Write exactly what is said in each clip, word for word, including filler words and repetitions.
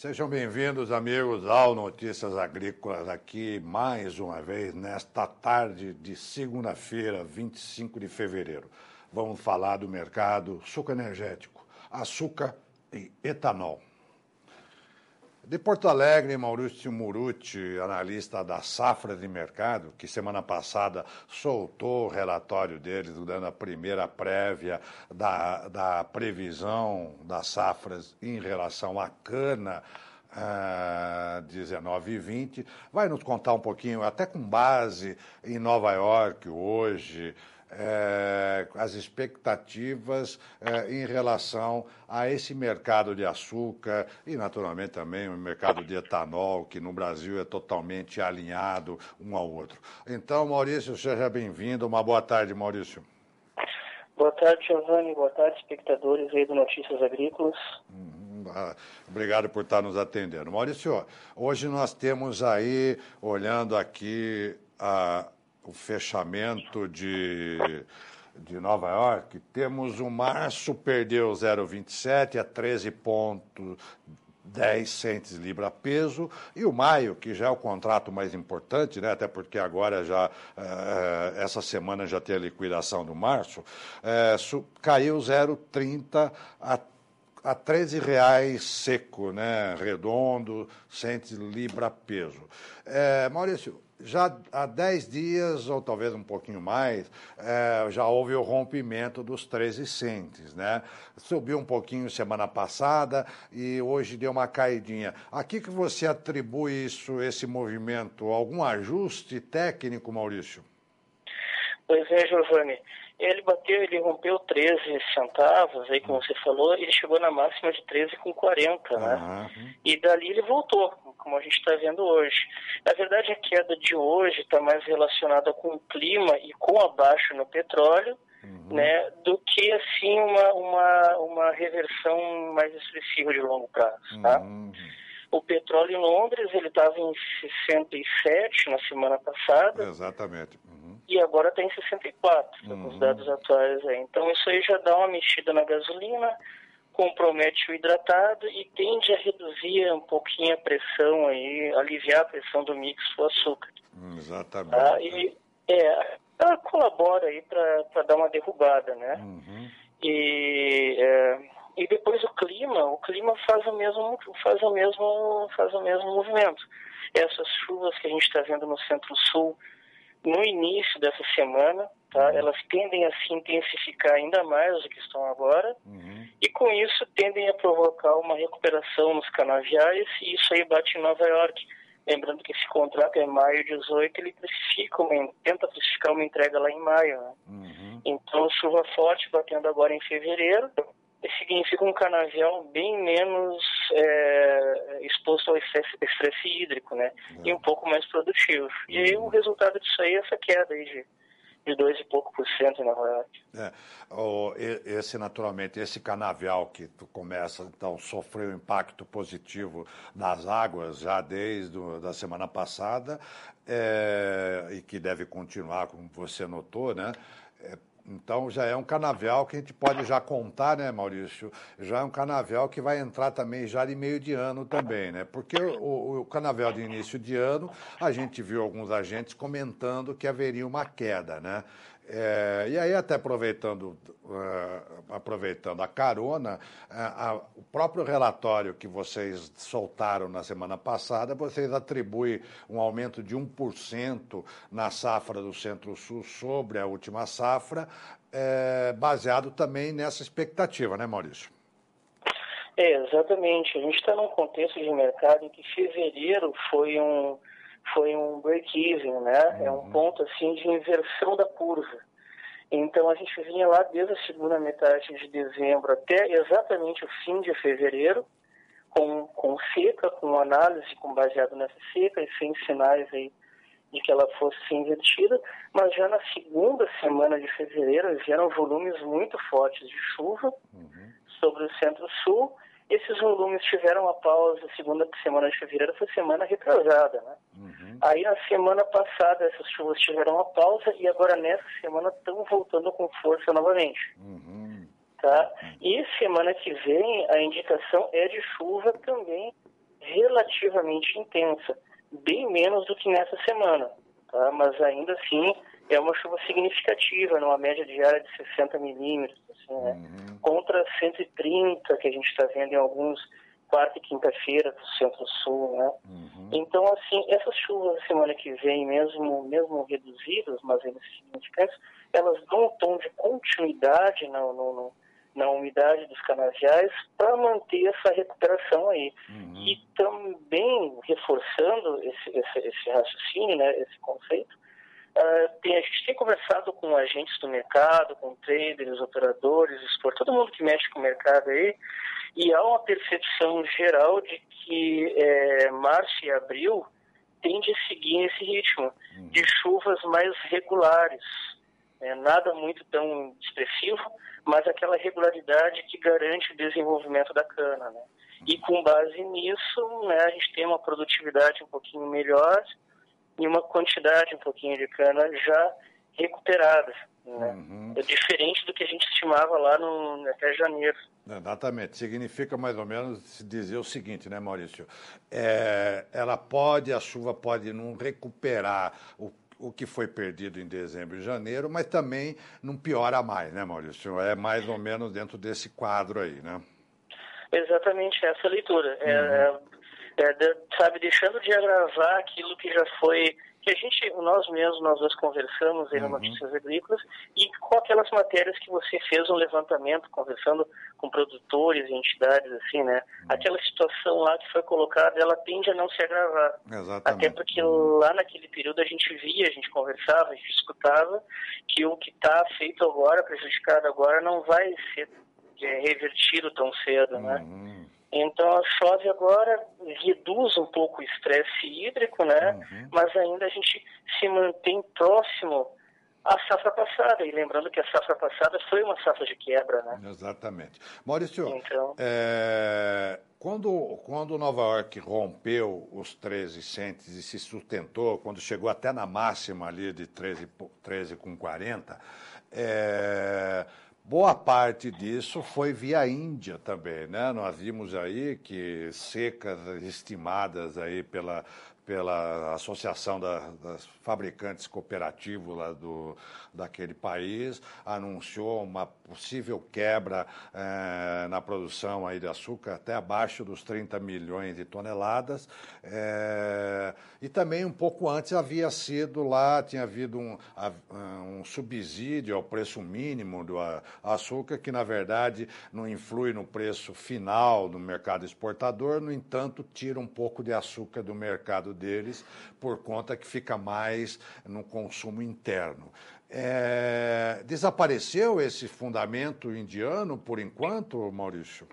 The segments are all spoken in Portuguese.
Sejam bem-vindos, amigos, ao Notícias Agrícolas, aqui mais uma vez nesta tarde de segunda-feira, vinte e cinco de fevereiro. Vamos falar do mercado suco-energético, açúcar e etanol. De Porto Alegre, Maurício Murucci, analista da Safra de Mercado, que semana passada soltou o relatório deles, dando a primeira prévia da, da previsão das safras em relação à cana uh, dezenove e vinte, vai nos contar um pouquinho, até com base em Nova York hoje, É, as expectativas é, em relação a esse mercado de açúcar e, naturalmente, também o mercado de etanol, que no Brasil é totalmente alinhado um ao outro. Então, Maurício, seja bem-vindo. Uma boa tarde, Maurício. Boa tarde, Giovanni. Boa tarde, espectadores aí do Notícias Agrícolas. Uhum. Obrigado por estar nos atendendo. Maurício, hoje nós temos aí, olhando aqui a o fechamento de, de Nova York, temos o março perdeu zero vírgula vinte e sete a treze vírgula dez centes libra peso, e o maio, que já é o contrato mais importante, né, até porque agora já, eh, essa semana já tem a liquidação do março, eh, caiu zero vírgula trinta a a treze reais seco, né, redondo, centes libra peso. É, Maurício, já há dez dias, ou talvez um pouquinho mais, é, já houve o rompimento dos treze centes, né? Subiu um pouquinho semana passada e hoje deu uma caidinha. A que que você atribui isso, esse movimento? Algum ajuste técnico, Maurício? Pois é, Giovanni. Ele bateu, ele rompeu treze centavos, aí como você falou, ele chegou na máxima de treze vírgula quarenta, né? Uhum. E dali ele voltou, como a gente está vendo hoje. Na verdade, a queda de hoje está mais relacionada com o clima e com a baixa no petróleo, uhum, né, do que, assim, uma, uma, uma reversão mais expressiva de longo prazo, tá? Uhum. O petróleo em Londres, ele estava em sessenta e sete na semana passada. Exatamente. Uhum. E agora está em sessenta e quatro, uhum, com os dados atuais aí. Então isso aí já dá uma mexida na gasolina, compromete o hidratado e tende a reduzir um pouquinho a pressão aí, aliviar a pressão do mix do açúcar. Exatamente. Tá? E é, ela colabora aí para dar uma derrubada, né? Uhum. E, é, e depois o clima, o clima faz o mesmo, faz o mesmo, faz o mesmo movimento. Essas chuvas que a gente está vendo no Centro-Sul no início dessa semana, tá? Uhum. Elas tendem a se intensificar ainda mais do que estão agora, uhum, e com isso tendem a provocar uma recuperação nos canaviais, e isso aí bate em Nova York. Lembrando que esse contrato é maio dezoito, ele precifica uma, tenta precificar uma entrega lá em maio, né? Uhum. Então, chuva forte batendo agora em fevereiro, significa um canavial bem menos é, exposto ao estresse, estresse hídrico, né? É. E um pouco mais produtivo. Uhum. E aí o resultado disso aí é essa queda aí de, de dois e pouco por cento, na verdade. É. O, esse, naturalmente, esse canavial que tu começa, então, sofreu um impacto positivo nas águas já desde a da semana passada, é, e que deve continuar, como você notou, né? É, Então, já é um canavial que a gente pode já contar, né, Maurício? Já é um canavial que vai entrar também já de meio de ano também, né? Porque o, o canavial de início de ano, a gente viu alguns agentes comentando que haveria uma queda, né? É, e aí, até aproveitando, uh, aproveitando a carona, uh, a, o próprio relatório que vocês soltaram na semana passada, vocês atribuem um aumento de um por cento na safra do Centro-Sul sobre a última safra, é, baseado também nessa expectativa, né, Maurício? É, exatamente. A gente está num contexto de mercado em que fevereiro foi um... foi um break-even, né? Uhum. É um ponto, assim, de inversão da curva. Então, a gente vinha lá desde a segunda metade de dezembro até exatamente o fim de fevereiro, com, com seca, com análise com baseado nessa seca e sem sinais aí de que ela fosse ser invertida, mas já na segunda semana de fevereiro vieram volumes muito fortes de chuva, uhum, sobre o Centro-Sul. Esses volumes tiveram uma pausa, a segunda semana de fevereiro foi semana retrasada, né? Uhum. Aí na semana passada essas chuvas tiveram uma pausa e agora nessa semana estão voltando com força novamente. Uhum. Tá? E semana que vem a indicação é de chuva também relativamente intensa, bem menos do que nessa semana, tá? Mas ainda assim é uma chuva significativa, numa média diária de sessenta milímetros, assim, né? Uhum. Contra cento e trinta que a gente está vendo em alguns quarta e quinta-feira do Centro-Sul, né? Uhum. Então, assim, essas chuvas da semana que vem, mesmo, mesmo reduzidas, mas ainda significantes, elas dão um tom de continuidade na, no, no, na umidade dos canaviais para manter essa recuperação aí. Uhum. E também, reforçando esse, esse, esse raciocínio, né, esse conceito, uh, tem, a gente tem conversado com agentes do mercado, com traders, operadores, expor, todo mundo que mexe com o mercado aí, e há uma percepção geral de que é, março e abril tende a seguir esse ritmo uhum. de chuvas mais regulares. É, nada muito tão expressivo, mas aquela regularidade que garante o desenvolvimento da cana, né? E com base nisso, né, a gente tem uma produtividade um pouquinho melhor e uma quantidade um pouquinho de cana já recuperada, né? Uhum. É diferente do que a gente estimava lá no, até janeiro. Exatamente. Significa mais ou menos dizer o seguinte, né, Maurício? É, ela pode, a chuva pode não recuperar o, o que foi perdido em dezembro e janeiro, mas também não piora mais, né, Maurício? É mais ou menos dentro desse quadro aí, né? Exatamente essa leitura. Uhum. É, é, sabe, deixando de agravar aquilo que já foi, que a gente, nós mesmos, nós dois conversamos aí no uhum. Notícias Agrícolas, e com aquelas matérias que você fez um levantamento, conversando com produtores e entidades, assim, né? Uhum. Aquela situação lá que foi colocada, ela tende a não se agravar. Exatamente. Até porque uhum. lá naquele período a gente via, a gente conversava, a gente escutava que o que está feito agora, prejudicado agora, não vai ser é, revertido tão cedo, uhum. né? Então, a chove agora reduz um pouco o estresse hídrico, né? Uhum. Mas ainda a gente se mantém próximo à safra passada. E lembrando que a safra passada foi uma safra de quebra, né? Exatamente. Maurício, então, é, quando, quando Nova York rompeu os treze centes e se sustentou, quando chegou até na máxima ali de treze com quarenta, é... boa parte disso foi via Índia também, né? Nós vimos aí que secas estimadas aí pela, pela Associação da, das Fabricantes Cooperativos lá do, daquele país, anunciou uma possível quebra eh, na produção aí de açúcar até abaixo dos trinta milhões de toneladas. Eh, e também um pouco antes havia sido lá, tinha havido um, um subsídio ao preço mínimo do açúcar, que na verdade não influi no preço final do mercado exportador, no entanto tira um pouco de açúcar do mercado deles, por conta que fica mais no consumo interno. É, desapareceu esse fundamento indiano por enquanto, Maurício?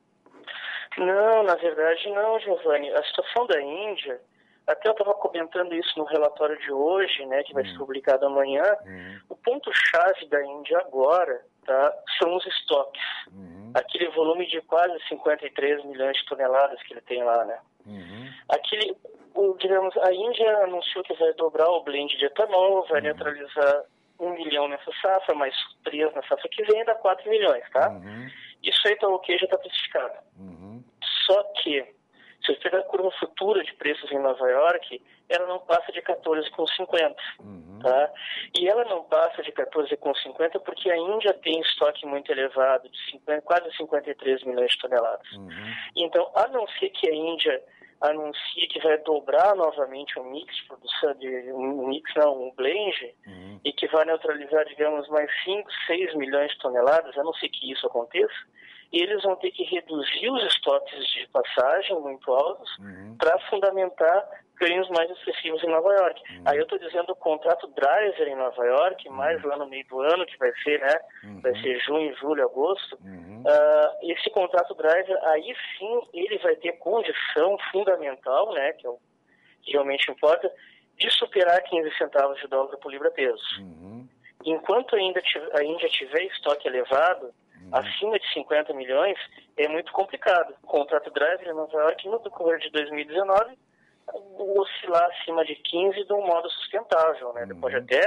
Não, na verdade não, Giovanni. A situação da Índia, até eu estava comentando isso no relatório de hoje, né, que vai hum. ser publicado amanhã, hum. o ponto-chave da Índia agora, tá, são os estoques. Hum. Aquele volume de quase cinquenta e três milhões de toneladas que ele tem lá, né? Uhum. Aquele, o, digamos, a Índia anunciou que vai dobrar o blend de etanol, vai uhum. neutralizar um milhão nessa safra, mais três na safra que vem, dá quatro milhões, tá? Uhum. Isso aí tá ok, já está precificado. Uhum. Só que, se você pegar a curva futura de preços em Nova York, ela não passa de quatorze vírgula cinquenta, uhum. tá? E ela não passa de quatorze vírgula cinquenta porque a Índia tem estoque muito elevado, de cinquenta, quase cinquenta e três milhões de toneladas. Uhum. Então, a não ser que a Índia anuncie que vai dobrar novamente o mix de produção, de, um mix não, um blend, uhum. e que vai neutralizar, digamos, mais cinco, seis milhões de toneladas, a não ser que isso aconteça, eles vão ter que reduzir os estoques de passagem muito altos uhum. para fundamentar ganhos mais expressivos em Nova York. Uhum. Aí eu estou dizendo o contrato driver em Nova York, uhum. mais lá no meio do ano, que vai ser, né? Uhum. Vai ser junho, julho, agosto. Uhum. Uh, esse contrato driver, aí sim, ele vai ter condição fundamental, né? Que é o que realmente importa, de superar quinze centavos de dólar por libra-peso. Uhum. Enquanto ainda a Índia tiver estoque elevado, uhum. acima de cinquenta milhões, é muito complicado. O contrato driver em Nova York, no decorrer de dois mil e dezenove, oscilar acima de quinze de um modo sustentável, né? Uhum. Pode até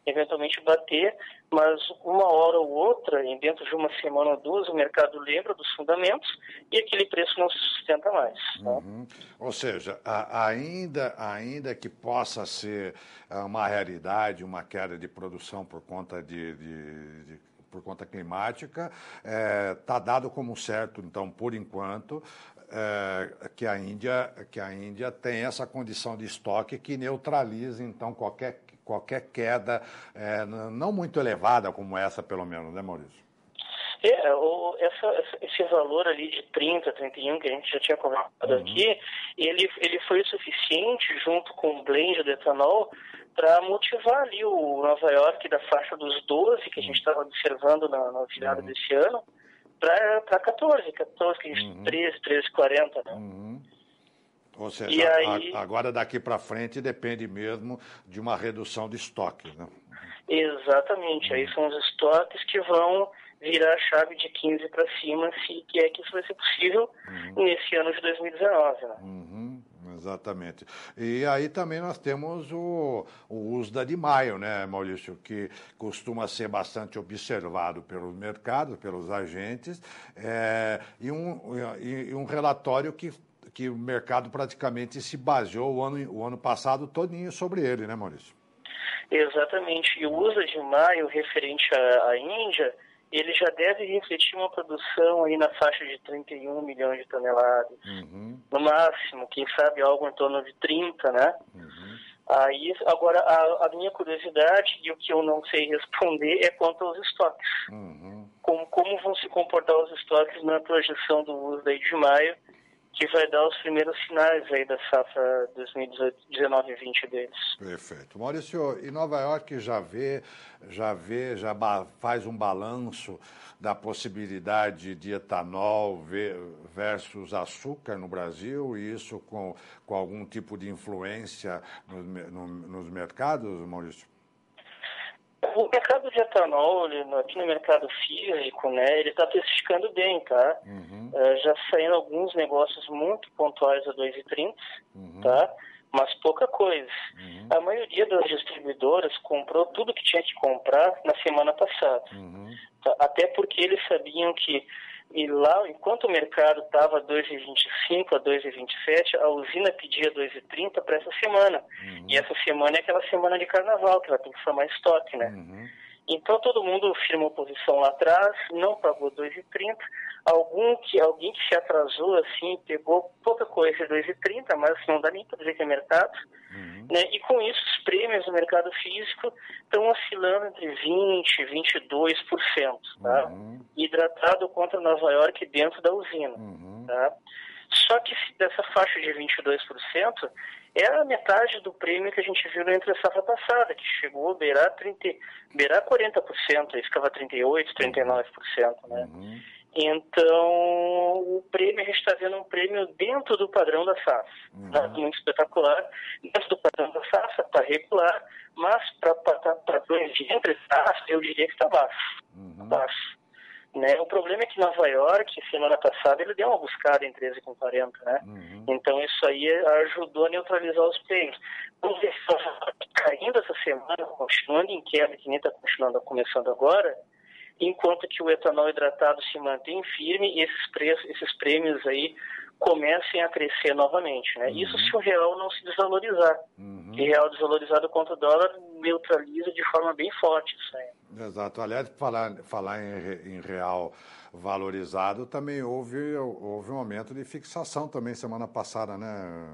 eventualmente bater, mas uma hora ou outra, em dentro de uma semana ou duas, o mercado lembra dos fundamentos e aquele preço não se sustenta mais. Tá? Uhum. Ou seja, a, ainda, ainda que possa ser uma realidade, uma queda de produção por conta de, de, de por conta climática, está é, dado como certo, então, por enquanto, é, que, a Índia, que a Índia tem essa condição de estoque que neutraliza, então, qualquer, qualquer queda é, não muito elevada como essa, pelo menos, né, Maurício? É, o, essa, esse valor ali de trinta, trinta e um que a gente já tinha comentado uhum. aqui, ele, ele foi o suficiente, junto com o blend do etanol, para motivar ali o Nova York da faixa dos doze, que a gente estava observando na, na virada uhum. desse ano, para quatorze, quatorze, que a gente, uhum. treze, treze, quarenta, né? Uhum. Ou seja, e aí, a, agora daqui para frente depende mesmo de uma redução de estoques, né? Exatamente, uhum. aí são os estoques que vão virar a chave de quinze para cima, se que é que isso vai ser possível uhum. nesse ano de dois mil e dezenove. Né? Uhum. Exatamente. E aí também nós temos o, o U S D A de maio, né, Maurício, que costuma ser bastante observado pelos mercados, pelos agentes, é, e, um, e, e um relatório que, que o mercado praticamente se baseou o ano, o ano passado todinho sobre ele, né, Maurício? Exatamente. E o U S D A de maio, referente à, à Índia, ele já deve refletir uma produção aí na faixa de trinta e um milhões de toneladas. Uhum. No máximo, quem sabe algo em torno de trinta, né? Uhum. Aí, agora, a, a minha curiosidade e o que eu não sei responder é quanto aos estoques. Uhum. Como, como vão se comportar os estoques na projeção do U S D A de maio, que vai dar os primeiros sinais aí da safra dois mil e dezenove e vinte deles. Perfeito. Maurício, e Nova York já vê, já vê, já faz um balanço da possibilidade de etanol versus açúcar no Brasil, e isso com, com algum tipo de influência no, no, nos mercados, Maurício? O mercado de etanol, aqui no mercado físico, né, ele está precificando bem, tá? Uhum. Uh, já saíram alguns negócios muito pontuais a dois e trinta, uhum. tá? Mas pouca coisa. Uhum. A maioria das distribuidoras comprou tudo que tinha que comprar na semana passada. Uhum. Tá? Até porque eles sabiam que e lá, enquanto o mercado estava a dois e vinte e cinco, a dois e vinte e sete, a usina pedia dois e trinta para essa semana. Uhum. E essa semana é aquela semana de carnaval, que ela tem que formar estoque, né? Uhum. Então todo mundo firmou posição lá atrás, não pagou dois e trinta. Algum que, alguém que se atrasou, assim, pegou pouca coisa dois e trinta, mas não dá nem para dizer que é mercado. Uhum. Né? E com isso, os prêmios no mercado físico estão oscilando entre vinte por cento e vinte e dois por cento. Tá? Uhum. Hidratado contra Nova York dentro da usina. Uhum. Tá? Só que dessa faixa de vinte e dois por cento é a metade do prêmio que a gente viu entre a safra passada, que chegou a beirar, trinta, beirar quarenta por cento, aí ficava trinta e oito por cento, trinta e nove por cento. Né? Uhum. Então, o prêmio, a gente está vendo um prêmio dentro do padrão da safra. Uhum. Tá muito espetacular. Dentro do padrão da safra, está regular, mas para padrões de entre safra, eu diria que está baixo. Uhum. baixo. Né? O problema é que Nova York, semana passada, ele deu uma buscada em treze com quarenta, né? Uhum. Então isso aí ajudou a neutralizar os prêmios. Vamos ver se está caindo essa semana, continuando em queda, que nem está continuando, começando agora, enquanto que o etanol hidratado se mantém firme e esses, preços, esses prêmios aí comecem a crescer novamente, né? Uhum. Isso se o real não se desvalorizar. Uhum. E real desvalorizado contra o dólar neutraliza de forma bem forte isso aí. Exato. Aliás, falar, falar em, em real valorizado, também houve, houve um aumento de fixação também semana passada, né?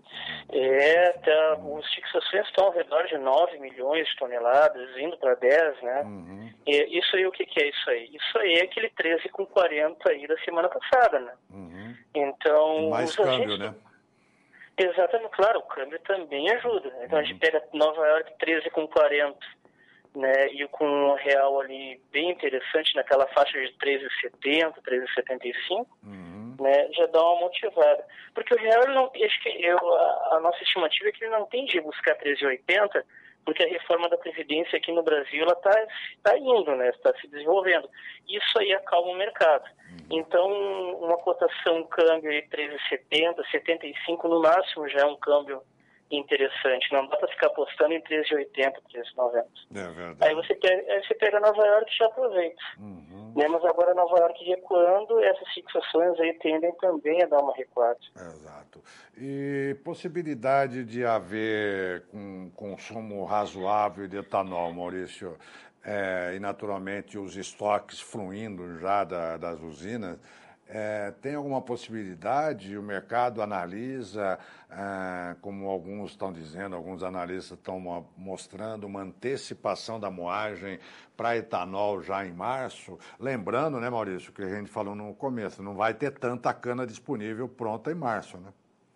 É, tá, as fixações estão ao redor de nove milhões de toneladas, indo para dez, né? Uhum. E isso aí, o que, que é isso aí? Isso aí é aquele treze com quarenta aí da semana passada, né? Uhum. Então, e mais câmbio, agentes... né? Exatamente, claro, o câmbio também ajuda. Então uhum. a gente pega Nova York treze com quarenta, né? E com um real ali bem interessante naquela faixa de treze e setenta, treze e setenta e cinco, uhum. né? Já dá uma motivada. Porque o real, ele não, acho que eu, a, a nossa estimativa é que ele não tende a buscar treze e oitenta, porque a reforma da Previdência aqui no Brasil ela está tá indo, né? Está se desenvolvendo. Isso aí acalma o mercado. Uhum. Então, uma cotação, um câmbio aí treze e setenta, setenta e cinco no máximo já é um câmbio interessante. Não dá para ficar apostando em treze e oitenta, treze e noventa. É verdade. Aí você pega, aí você pega Nova York e já aproveita. Uhum. Né? Mas agora Nova York recuando, essas fixações aí tendem também a dar uma recuada. Exato. E possibilidade de haver um consumo razoável de etanol, Maurício, é, e naturalmente os estoques fluindo já da, das usinas. É, tem alguma possibilidade? O mercado analisa, é, como alguns estão dizendo, alguns analistas estão mostrando, uma antecipação da moagem para etanol já em março. Lembrando, né, Maurício, que a gente falou no começo, não vai ter tanta cana disponível pronta em março, né?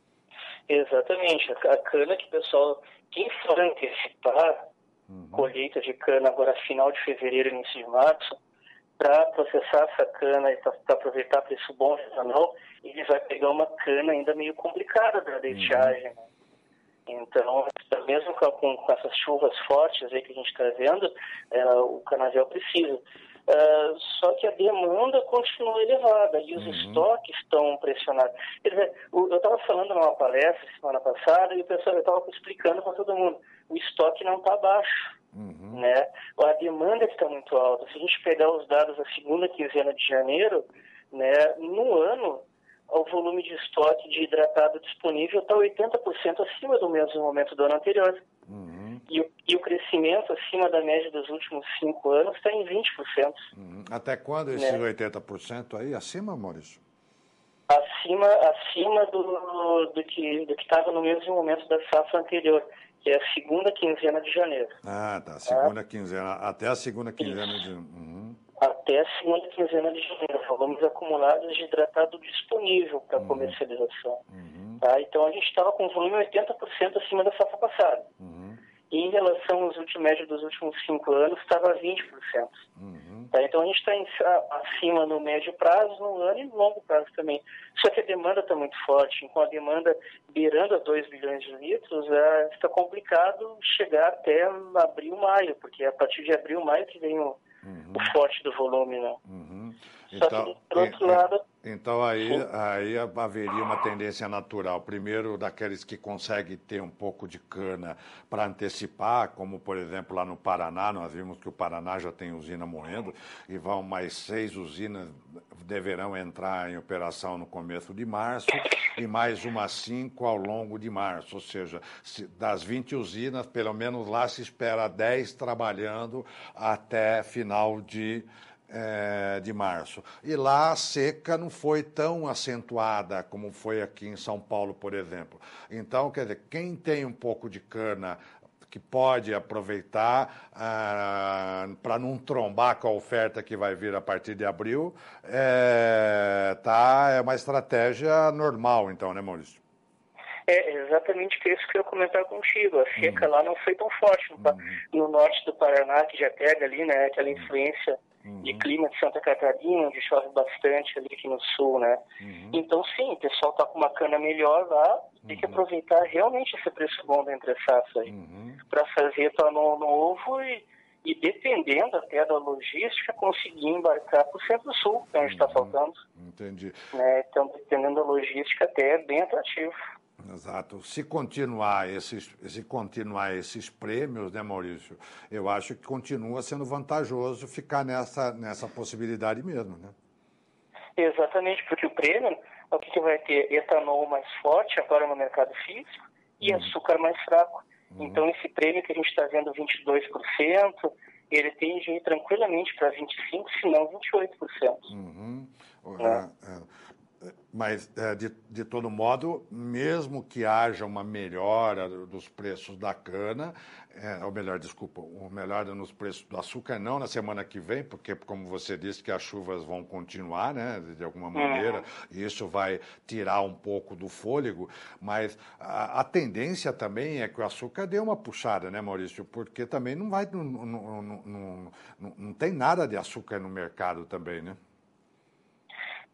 Exatamente. A cana que o pessoal, quem for antecipar uhum. colheita de cana agora final de fevereiro, início de março, para processar essa cana e para aproveitar preço bom de etanol, ele vai pegar uma cana ainda meio complicada da estiagem. Uhum. Né? Então, mesmo com, com essas chuvas fortes aí que a gente está vendo, é, o canavial precisa. Uh, só que a demanda continua elevada e os uhum. estoques estão pressionados. Quer dizer, eu estava falando numa palestra semana passada e o pessoal estava explicando para todo mundo, o estoque não está baixo. Uhum. Né? A demanda está muito alta. Se a gente pegar os dados da segunda quinzena de janeiro, né, no ano, o volume de estoque de hidratado disponível está oitenta por cento acima do mesmo momento do ano anterior. Uhum. E, o, e o crescimento acima da média dos últimos cinco anos está em vinte por cento. Uhum. Até quando esses né? oitenta por cento aí? Acima, Maurício? Acima, acima do, do que do que estava no mesmo momento da safra anterior, que é a segunda quinzena de janeiro. Ah, tá. Segunda ah. quinzena. Até a segunda quinzena Isso. de... Uhum. Até a segunda quinzena de janeiro. Volumes acumulados de hidratado disponível para uhum. comercialização. Uhum. Tá? Então, a gente estava com volume oitenta por cento acima da safra passada. Uhum. E em relação aos últimos médios dos últimos cinco anos, estava vinte por cento. Uhum. Tá? Então, a gente está acima no médio prazo, no ano e no longo prazo também. Só que a demanda está muito forte. Com a demanda beirando a dois bilhões de litros, é, está complicado chegar até abril, maio, porque é a partir de abril, maio que vem o, uhum. o forte do volume, né? Uhum. Só então, que, por outro é, lado... Então, aí, aí haveria uma tendência natural. Primeiro, daqueles que conseguem ter um pouco de cana para antecipar, como, por exemplo, lá no Paraná, nós vimos que o Paraná já tem usina morrendo, e vão mais seis usinas deverão entrar em operação no começo de março, e mais umas cinco ao longo de março. Ou seja, das vinte usinas, pelo menos lá se espera dez trabalhando até final de... É, de março. E lá a seca não foi tão acentuada como foi aqui em São Paulo, por exemplo. Então, quer dizer, quem tem um pouco de cana que pode aproveitar ah, para não trombar com a oferta que vai vir a partir de abril, é, tá, é uma estratégia normal, então, né, Maurício? É exatamente isso que eu ia comentar contigo. A seca uhum. lá não foi tão forte. No, uhum. no norte do Paraná, que já pega ali, né, aquela influência uhum. de clima de Santa Catarina, onde chove bastante ali aqui no sul, né? Uhum. Então, sim, o pessoal tá com uma cana melhor lá, uhum. tem que aproveitar realmente esse preço bom da entre-safra aí, uhum. para fazer etanol novo e, e, dependendo até da logística, conseguir embarcar para o Centro-Sul, que a gente está uhum. faltando. Entendi. Né? Então, dependendo da logística, até é bem atrativo. Exato. Se continuar esses, se continuar esses prêmios, né, Maurício, eu acho que continua sendo vantajoso ficar nessa, nessa possibilidade mesmo, né? Exatamente, porque o prêmio, o que, que vai ter? Etanol mais forte agora no mercado físico e uhum. açúcar mais fraco. Uhum. Então, esse prêmio que a gente está vendo vinte e dois por cento, ele tende a ir tranquilamente para vinte e cinco por cento, se não vinte e oito por cento. Uhum. Né? É, é. Mas, de, de todo modo, mesmo que haja uma melhora dos preços da cana, é, ou melhor, desculpa, uma melhora nos preços do açúcar, não na semana que vem, porque, como você disse, que as chuvas vão continuar, né, de alguma maneira, uhum. e isso vai tirar um pouco do fôlego, mas a, a tendência também é que o açúcar dê uma puxada, né, Maurício? Porque também não vai, não, não, não, não, não, não tem nada de açúcar no mercado também, né?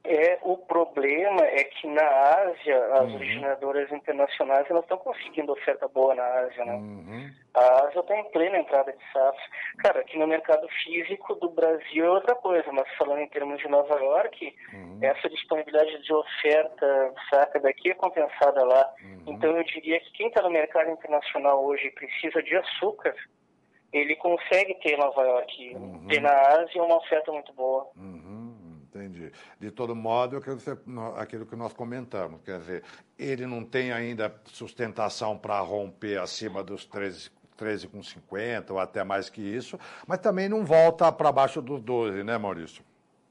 É, o problema é que na Ásia, as uhum. originadoras internacionais elas estão conseguindo oferta boa na Ásia, né? Uhum. A Ásia está em plena entrada de safra. Cara, aqui no mercado físico do Brasil é outra coisa, mas falando em termos de Nova York, uhum. essa disponibilidade de oferta, saca, daqui é compensada lá. Uhum. Então eu diria que quem está no mercado internacional hoje e precisa de açúcar, ele consegue ter em Nova York. Uhum. Ter na Ásia uma oferta muito boa. Uhum. Entendi. De todo modo, aquilo que, você, aquilo que nós comentamos, quer dizer, ele não tem ainda sustentação para romper acima dos treze vírgula cinquenta ou até mais que isso, mas também não volta para baixo dos doze, né, Maurício?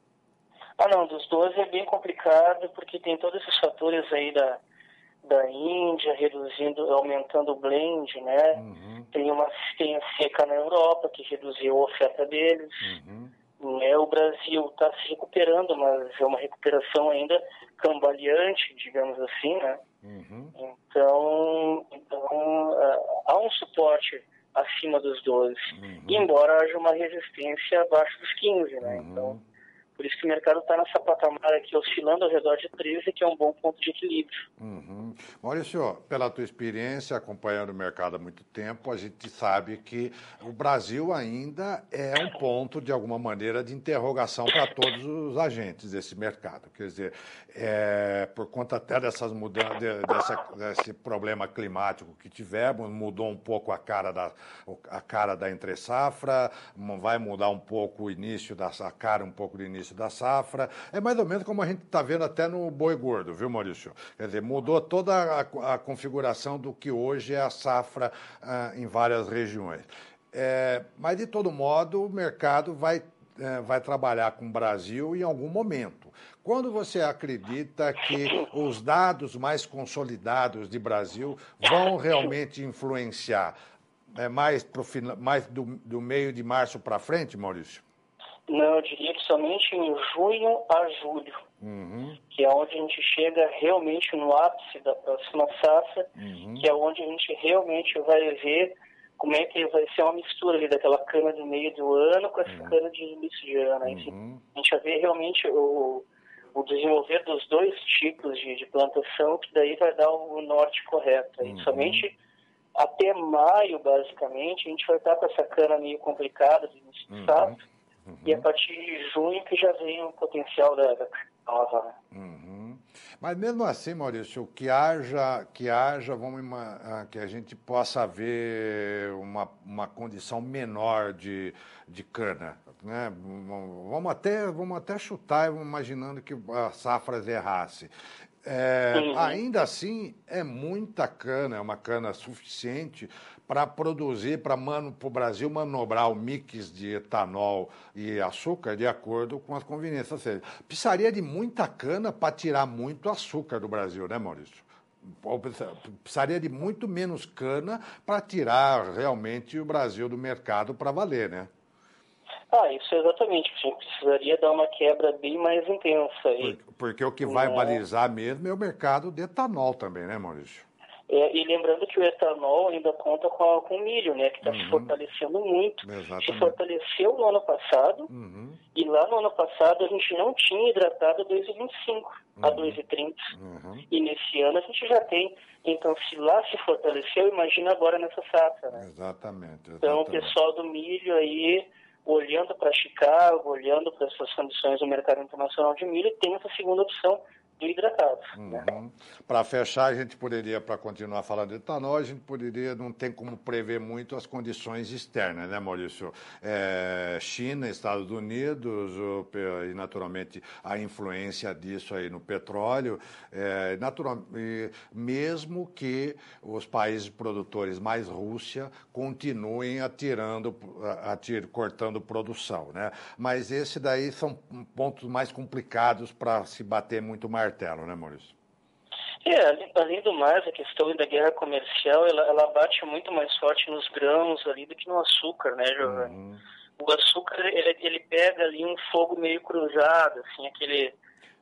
Ah, não, dos doze é bem complicado, porque tem todos esses fatores aí da, da Índia reduzindo, aumentando o blend, né? Uhum. Tem uma tem a seca na Europa que reduziu a oferta deles. Uhum. É, o Brasil está se recuperando, mas é uma recuperação ainda cambaleante, digamos assim, né? Uhum. Então, então uh, há um suporte acima dos doze, uhum. embora haja uma resistência abaixo dos quinze, né? Uhum. Então, por isso que o mercado está nessa patamar aqui, oscilando ao redor de treze, que é um bom ponto de equilíbrio. Uhum. Maurício, pela tua experiência, acompanhando o mercado há muito tempo, a gente sabe que o Brasil ainda é um ponto, de alguma maneira, de interrogação para todos os agentes desse mercado. Quer dizer, é, por conta até dessas mudanças, dessa, desse problema climático que tivemos, mudou um pouco a cara da, a cara da entre-safra, vai mudar um pouco o início da a cara, um pouco do início da safra. É mais ou menos como a gente está vendo até no boi gordo, viu, Maurício? Quer dizer, mudou toda a, a configuração do que hoje é a safra ah, em várias regiões. É, mas, de todo modo, o mercado vai, é, vai trabalhar com o Brasil em algum momento. Quando você acredita que os dados mais consolidados de Brasil vão realmente influenciar? É mais, pro, mais do, do meio de março para frente, Maurício? Não, eu diria que somente em junho a julho, uhum. que é onde a gente chega realmente no ápice da próxima safra, uhum. que é onde a gente realmente vai ver como é que vai ser uma mistura ali daquela cana do meio do ano com essa uhum. cana de início de ano. Uhum. Enfim, a gente vai ver realmente o, o desenvolver dos dois tipos de, de plantação, que daí vai dar o norte correto. Uhum. Somente até maio, basicamente, a gente vai estar com essa cana meio complicada de início de safra. Uhum. Uhum. E a partir de junho que já vem o potencial da, da nova. Né? Uhum. Mas mesmo assim, Maurício, que haja, que haja, vamos que a gente possa ver uma, uma condição menor de, de cana, né? Vamos até, vamos até chutar, imaginando que as safras errassem. É, uhum. Ainda assim, é muita cana, é uma cana suficiente para produzir, para o Brasil manobrar o mix de etanol e açúcar de acordo com as conveniências. Ou seja, precisaria de muita cana para tirar muito açúcar do Brasil, né, Maurício? Precisaria de muito menos cana para tirar realmente o Brasil do mercado para valer, né? Ah, isso exatamente. A gente precisaria dar uma quebra bem mais intensa aí. Porque, porque o que vai é... balizar mesmo é o mercado de etanol também, né, Maurício? É, e lembrando que o etanol ainda conta com, a, com o milho, né, que está uhum. se fortalecendo muito. Exatamente. Se fortaleceu no ano passado, uhum. e lá no ano passado a gente não tinha hidratado a dois vírgula vinte e cinco, uhum. a dois vírgula trinta. Uhum. E nesse ano a gente já tem. Então, se lá se fortaleceu, imagina agora nessa safra, né? Exatamente, exatamente. Então, o pessoal do milho aí, olhando para Chicago, olhando para essas condições do mercado internacional de milho, tem essa segunda opção do hidratado. Uhum. Né? Para fechar, a gente poderia, para continuar falando de etanol, a gente poderia, não tem como prever muito as condições externas, né, Maurício? É, China, Estados Unidos, o, e naturalmente a influência disso aí no petróleo, é, natural, e mesmo que os países produtores mais Rússia continuem atirando, atir, cortando produção, né? Mas esse daí são pontos mais complicados para se bater muito mais martelo, né, Maurício? É, além, além do mais, a questão da guerra comercial, ela, ela bate muito mais forte nos grãos ali do que no açúcar, né, Giovanni? Uhum. O açúcar, ele, ele pega ali um fogo meio cruzado, assim, aquele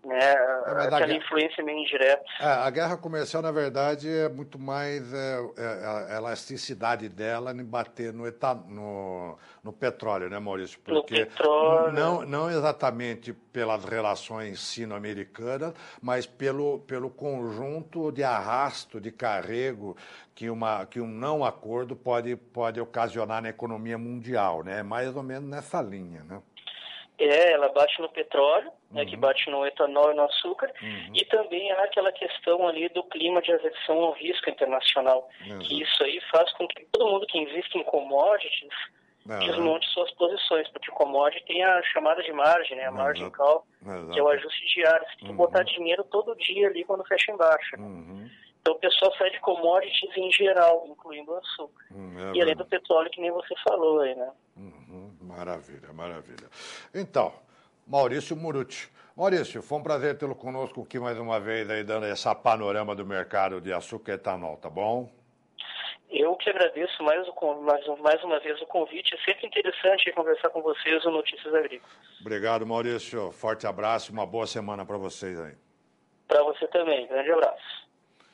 né? É, Aquela guerra, influência meio indireta. É, a guerra comercial, na verdade, é muito mais é, é, a elasticidade dela em bater no, etan, no, no petróleo, né, Maurício? Porque no petróleo. Não, não exatamente pelas relações sino-americanas, mas pelo, pelo conjunto de arrasto, de carrego que, uma, que um não acordo pode, pode ocasionar na economia mundial, né? Mais ou menos nessa linha, né? É, ela bate no petróleo, né, Uhum. que bate no etanol e no açúcar, uhum. e também há aquela questão ali do clima de aversão ao risco internacional, Exato. que isso aí faz com que todo mundo que investe em commodities uhum. desmonte suas posições, porque o commodity tem a chamada de margem, né, a margin call, Exato. que é o ajuste diário. Você tem que uhum. botar dinheiro todo dia ali quando fecha em baixa. Uhum. Então o pessoal sai de commodities em geral, incluindo o açúcar. Hum, é e além do petróleo, que nem você falou aí, né? Uhum, maravilha, maravilha. Então, Maurício Murucci. Maurício, foi um prazer tê-lo conosco aqui mais uma vez, aí, dando essa panorama do mercado de açúcar e etanol, tá bom? Eu que agradeço mais, o, mais, mais uma vez o convite. É sempre interessante conversar com vocês no Notícias Agrícolas. Obrigado, Maurício. Forte abraço e uma boa semana para vocês aí. Para você também. Grande abraço.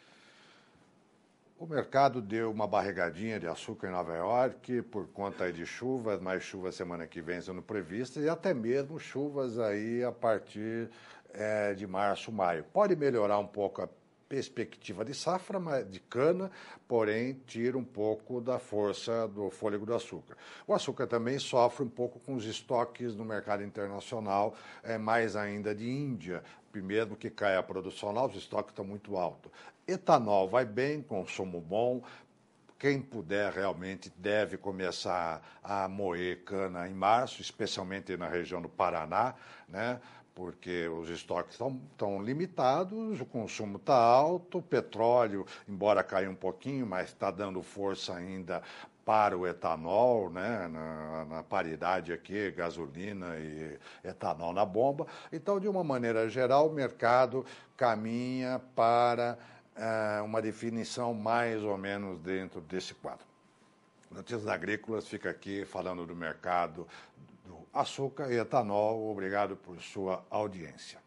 O mercado deu uma barrigadinha de açúcar em Nova York por conta aí de chuvas, mais chuvas semana que vem sendo previstas e até mesmo chuvas aí a partir é, de março, maio. Pode melhorar um pouco a perspectiva de safra de cana, porém tira um pouco da força do fôlego do açúcar. O açúcar também sofre um pouco com os estoques no mercado internacional, é, mais ainda de Índia, mesmo que caia a produção lá, os estoques estão muito altos. Etanol vai bem, consumo bom. Quem puder realmente deve começar a moer cana em março, especialmente na região do Paraná, né? Porque os estoques estão, estão limitados, o consumo está alto, o petróleo, embora caia um pouquinho, mas está dando força ainda para o etanol, né, na, na paridade aqui, gasolina e etanol na bomba. Então, de uma maneira geral, o mercado caminha para é, uma definição mais ou menos dentro desse quadro. Notícias Agrícolas fica aqui falando do mercado do açúcar e etanol. Obrigado por sua audiência.